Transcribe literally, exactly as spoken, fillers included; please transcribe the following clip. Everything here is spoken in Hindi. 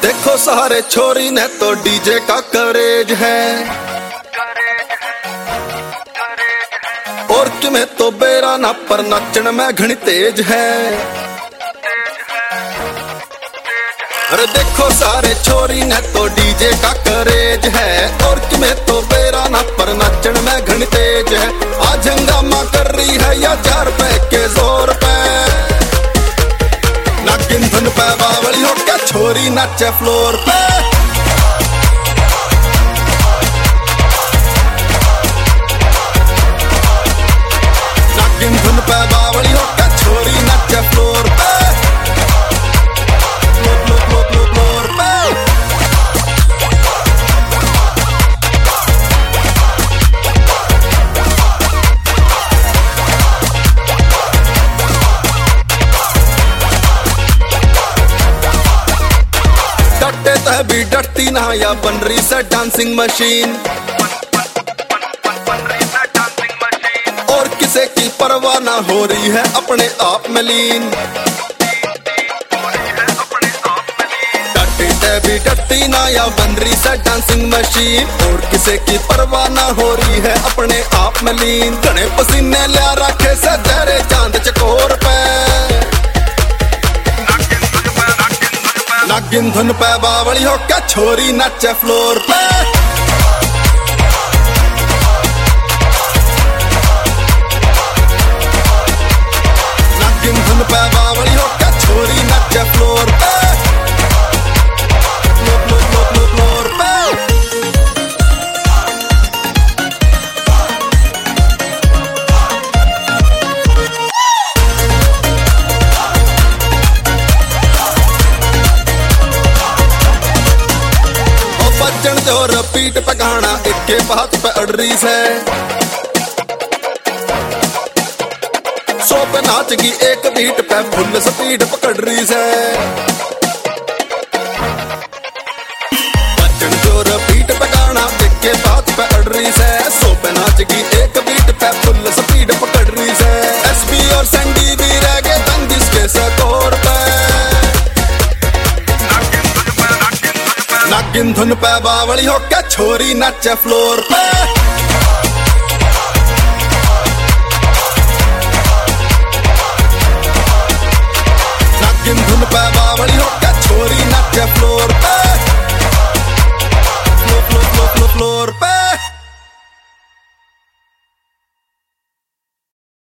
देखो सारे छोरी ने तो डीजे का करेज है, और तुम्हें तो बेरा ना पर नचन में घनी तेज है। अरे देखो सारे छोरी ने तो डीजे का करेज है, और तुम्हें तो बेरा ना पर नचन में घनी तेज है। आज हंगामा कर रही है या चार पे के जोर पे, नागिन धुन पे बावली हो क्या छोरी नाचे फ्लोर पे। नागिन धुन पे बावली हो क्या छोरी नाचे फ्लोर पे, फ्लोर फ्लोर फ्लोर फ्लोर पे। डरते तो भी डरती ना या बन रही से डांसिंग मशीन, और किसे की परवाह ना हो रही है अपने आप में लीन। डरती तो भी डरती ना या बन रही से डांसिंग मशीन, और किसे की परवाह ना हो रही है अपने आप में लीन। घने पसीने लिया रखे से तेरे चांद चकोर पे, नागिन धुन पे बावली हो क्या छोरी नाचे फ्लोर पे। नागिन धुन पे बावली हो क्या छोरी नाचे फ्लोर पे, फ्लोर फ्लोर फ्लोर फ्लोर पे। बच्चन जो रपीट पे गाना इक्के बात पे अड़ रही से, सो पे नाचगी एक बीट पे फुल स्पीड पकड़ रही से। बच्चन जो रपीट पे गाना इक्के बात पे अड़ रही से, सो पे नाचगी एक बीट पे फुल स्पीड पकड़ रही से। एसपी और सैंडी भी रह गए तंदिस के सकोर पे, नागिन धुन पे बावली हो क्या छोरी नाचे फ्लोर पे। नागिन धुन पे बावली हो क्या छोरी नाचे फ्लोर पे।